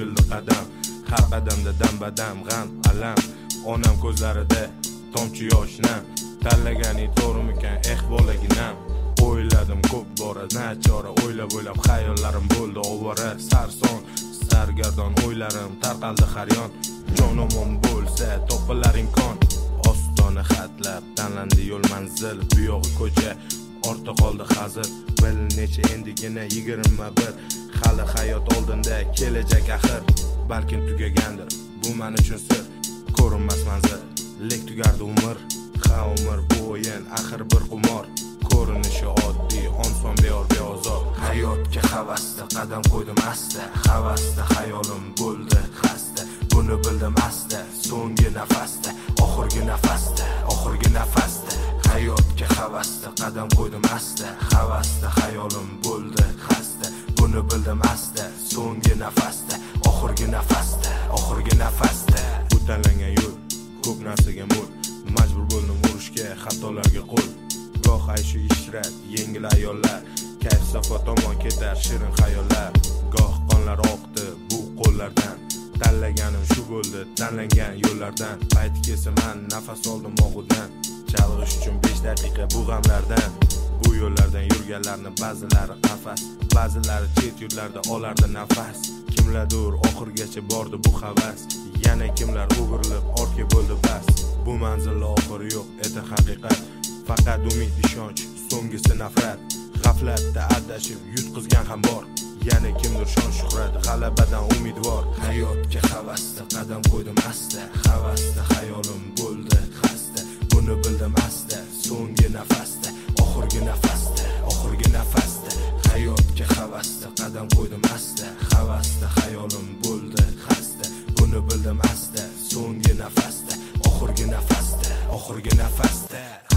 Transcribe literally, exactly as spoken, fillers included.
qo'yildi qadam. Har qadamda dam badam g'am alam, onam ko'zlarida tomchi yosh nam. Tanlaganing to'g'rimikan eh bolaginam. O'yladim ko'p bora nachora, o'ylab o'ylab xayollarim bo'ldi ovora. Sarson sargardon o'ylarim tarqaldi har yon. Jonomon bo'lsa topilaring kon. Ostona xatlab tanlandi yo'l manzil, bu yog'i ko'cha, ortda qoldi hazil. Bir necha endigina yigirma bir, hali hayot oldinda kelajak axir. Balkim tugagandir bu men uchun sir, ko'rinmas manzil, lek tugardi umr. Ha umr bu o'yin, axir bir qumor. Ko'rinishi oddiy, onson beyor beozor. Hayotga havasda qadam qo'ydim asta, havasda hayolim bo'ldi xasta. Buni bildim asta, so'nggi nafasda, oxirgi nafasda, oxirgi nafasda. Hayotga havasda qadam qo'ydim asta, havasda hayolim bo'ldi xasta. Buni bildim asta, so'nggi nafasda, oxirgi nafasda, oxirgi nafasda. Bu tanlangan yo'l ko'p narsaga mo'l, majbur bo'ldim urishga, xatolarga qo'l. Goh ayshi ishrat, yengil ayollar, kayf safo tomon ketar shirin xayollar. Goh qonlar oqdi bu qo'llardan, tanlaganim shu bo'ldi tanlangan yo'llardan. Payti kelsa men nafas oldim og'udan, chalg'ish uchun besh daqiqa bu g'amlardan. Bu yo'llardan yurganlarni ba'zilari qafas, ba'zilari chet yurtlarda olardi nafas. Kimlardir oxirgacha bordi bu havas, yana kimlar o'girilib ortga bo'ldi bas. Bu manzilda oxiri yo'q edi haqiqat, faqat umid ishonch, so'nggisi nafrat. G'aflatda adashib yutqizgan ham bor, yana kimdir shon shuhrat, g'alabadan umidvor. Hayotga havasda qadam qo'ydim asta, havasda hayolim bo'ldi xasta. Buni bildim asta, so'nggi nafasda, oxirgi nafasda, oxirgi nafasda. Hayotga havasda qadam qo'ydim asta, havasda hayolim bo'ldi xasta. Buni bildim asta, so'nggi nafasda, oxirgi nafasda, oxirgi nafasda.